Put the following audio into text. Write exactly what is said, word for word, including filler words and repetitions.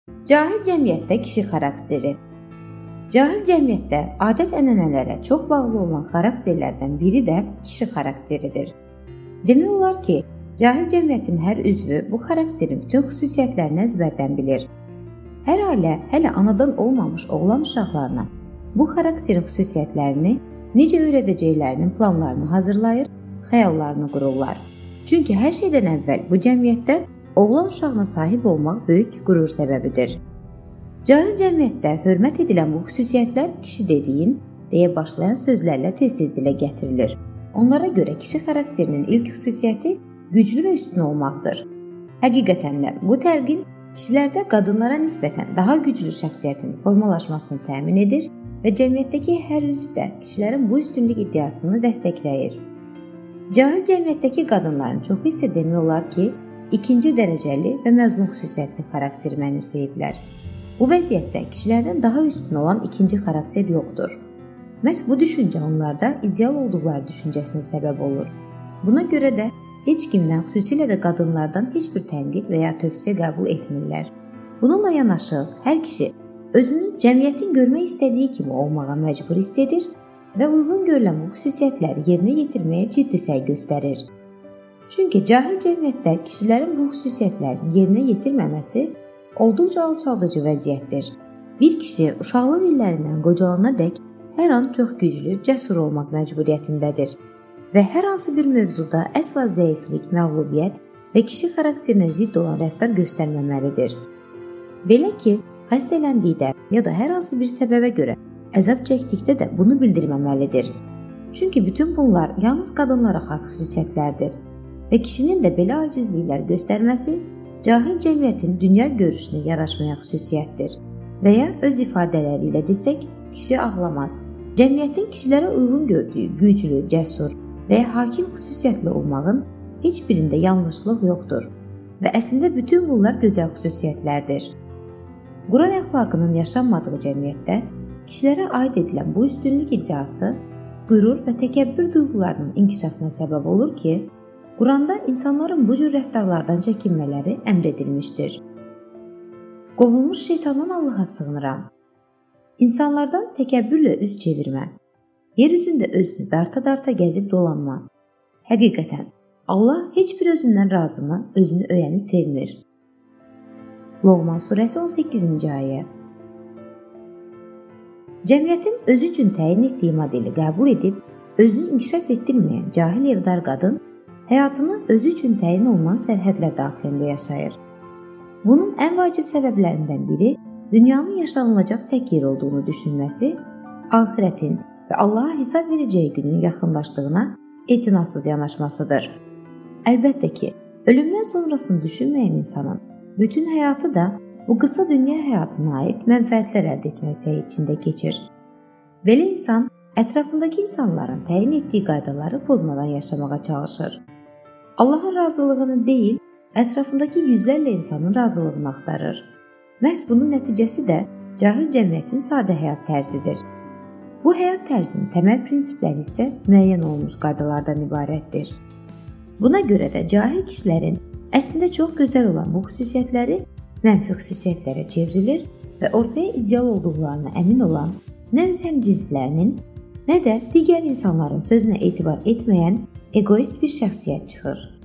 Cahil cəmiyyətdə kişi xarakteri. Cahil cəmiyyətdə adət-ənənələrə çox bağlı olan xarakterlərdən biri də kişi xarakteridir. Demək olar ki, cahil cəmiyyətin hər üzvü bu xarakterin bütün xüsusiyyətlərini əzbərdən bilir. Hər ailə hələ anadan olmamış oğlan uşaqlarına bu xarakterin xüsusiyyətlərini necə öyrədəcəklərinin planlarını hazırlayır, xəyallarını qururlar. Çünki hər şeydən əvvəl bu cəmiyyətdə oğlan uşağına sahib olmaq böyük qürur səbəbidir. Cahil cəmiyyətdə hörmət edilən bu xüsusiyyətlər kişi dediyin deyə başlayan sözlərlə tez-tez dilə gətirilir. Onlara görə kişi xarakterinin ilk xüsusiyyəti güclü və üstün olmaqdır. Həqiqətən də bu təlqin kişilərdə qadınlara nisbətən daha güclü şəxsiyyətin formalaşmasını təmin edir və cəmiyyətdəki hər üzv də kişilərin bu üstünlük iddiasını dəstəkləyir. Cahil cəmiyyətdəki qadınların çoxu isə demək olar ki, ikinci dərəcəli və məzun xüsusiyyətli xarakteri mənimsəyiblər. Bu vəziyyətdə kişilərdən daha üstün olan ikinci xarakter yoxdur. Məhz bu düşüncə onlarda ideal olduqları düşüncəsinə səbəb olur. Buna görə də heç kimdən, xüsusilə də qadınlardan heç bir tənqid və ya tövsiyə qəbul etmirlər. Bununla yanaşı, hər kişi özünü cəmiyyətin görmək istədiyi kimi olmağa məcbur hiss edir və uyğun görülən bu xüsusiyyətləri yerinə yetirməyə ciddi səy göstərir. Çünki cahil cəmiyyətdə kişilərin bu xüsusiyyətlərini yerinə yetirməməsi olduqca alçaldıcı vəziyyətdir. Bir kişi uşaqlıq illərindən qocalana dək hər an çox güclü, cəsur olmaq məcburiyyətindədir və hər hansı bir mövzuda əsla zəiflik, məğlubiyyət və kişi xarakterinə zidd olan rəftar göstərməməlidir. Belə ki, xəstələndikdə ya da hər hansı bir səbəbə görə əzab çəkdikdə də bunu bildirməməlidir. Çünki bütün bunlar yalnız qadınlara xas xüsusiyyətlərdir və kişinin də belə acizliklər göstərməsi cahil cəmiyyətin dünya görüşünə yaraşmayan xüsusiyyətdir və ya öz ifadələri ilə desək, kişi ağlamaz. Cəmiyyətin kişilərə uyğun gördüyü güclü, cəsur və ya hakim xüsusiyyətli olmağın heç birində yanlışlıq yoxdur və əslində bütün bunlar gözəl xüsusiyyətlərdir. Quran əxlaqının yaşanmadığı cəmiyyətdə kişilərə aid edilən bu üstünlük iddiası qürur və təkəbbür duyğularının inkişafına səbəb olur ki, Quranda insanların bu cür rəftarlardan çəkinmələri əmr edilmişdir. Qovulmuş şeytandan Allaha sığınıram. İnsanlardan təkəbbürlə üz çevirmə. Yer üzündə özünü darta-darta gəzib dolanma. Həqiqətən, Allah heç bir özündən razını, özünü öyəni sevmir. Loğman surəsi on səkkizinci ayə. Cəmiyyətin özü üçün təyin etdiyi modeli qəbul edib, özünü inkişaf etdirməyən cahil evdar qadın həyatını özü üçün təyin olunan sərhədlər daxilində yaşayır. Bunun ən vacib səbəblərindən biri dünyanın yaşanılacaq tək yer olduğunu düşünməsi, axirətin və Allaha hesab verəcəyi günün yaxınlaşdığına etinasız yanaşmasıdır. Əlbəttə ki, ölümdən sonrasını düşünməyən insanın bütün həyatı da bu qısa dünya həyatına aid mənfəətlər əldə etməsi içində keçir. Belə insan ətrafındakı insanların təyin etdiyi qaydaları pozmadan yaşamağa çalışır. Allahın razılığını deyil, ətrafındakı yüzlərlə insanın razılığını axtarır. Məhz bunun nəticəsi də cahil cəmiyyətin sadə həyat tərzidir. Bu həyat tərzinin təməl prinsipləri isə müəyyən olunmuş qaydalardan ibarətdir. Buna görə də cahil kişilərin əslində çox gözəl olan bu xüsusiyyətləri mənfi xüsusiyyətlərə çevrilir və ortaya ideal olduqlarına əmin olan nə öz həmcinslərinin, nə də digər insanların sözünə etibar etməyən egoist bir şəxsiyyət çıxır.